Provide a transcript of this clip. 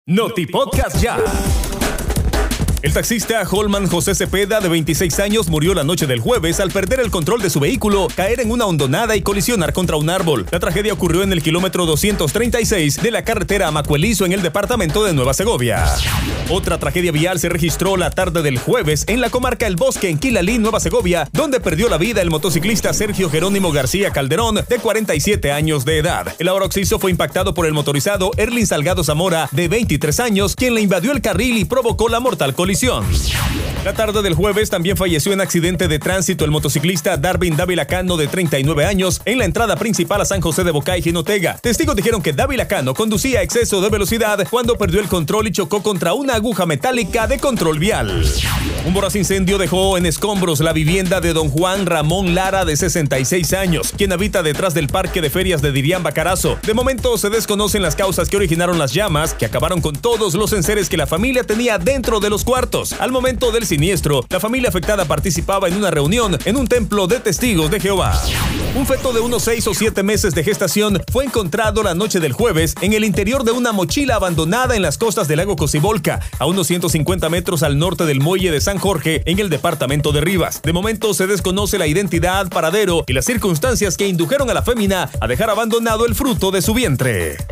Noti Podcast Ya. El taxista Holman José Cepeda, de 26 años, murió la noche del jueves al perder el control de su vehículo, caer en una hondonada y colisionar contra un árbol. La tragedia ocurrió en el kilómetro 236 de la carretera Amacuelizo, en el departamento de Nueva Segovia. Otra tragedia vial se registró la tarde del jueves en la comarca El Bosque, en Quilalí, Nueva Segovia, donde perdió la vida el motociclista Sergio Jerónimo García Calderón, de 47 años de edad. El ahora occiso fue impactado por el motorizado Erlin Salgado Zamora, de 23 años, quien le invadió el carril y provocó la mortal colisión. La tarde del jueves también falleció en accidente de tránsito el motociclista Darwin Dávila Cano, de 39 años, en la entrada principal a San José de Bocay, Jinotega. Testigos dijeron que Dávila Cano conducía a exceso de velocidad cuando perdió el control y chocó contra una aguja metálica de control vial. Un voraz incendio dejó en escombros la vivienda de don Juan Ramón Lara, de 66 años, quien habita detrás del parque de ferias de Dirián Bacarazo. De momento se desconocen las causas que originaron las llamas, que acabaron con todos los enseres que la familia tenía dentro de los cuartos. Al momento del siniestro, la familia afectada participaba en una reunión en un templo de testigos de Jehová. Un feto de unos 6 o 7 meses de gestación fue encontrado la noche del jueves en el interior de una mochila abandonada en las costas del lago Cocibolca, a unos 150 metros al norte del muelle de San Jorge, en el departamento de Rivas. De momento se desconoce la identidad, paradero y las circunstancias que indujeron a la fémina a dejar abandonado el fruto de su vientre.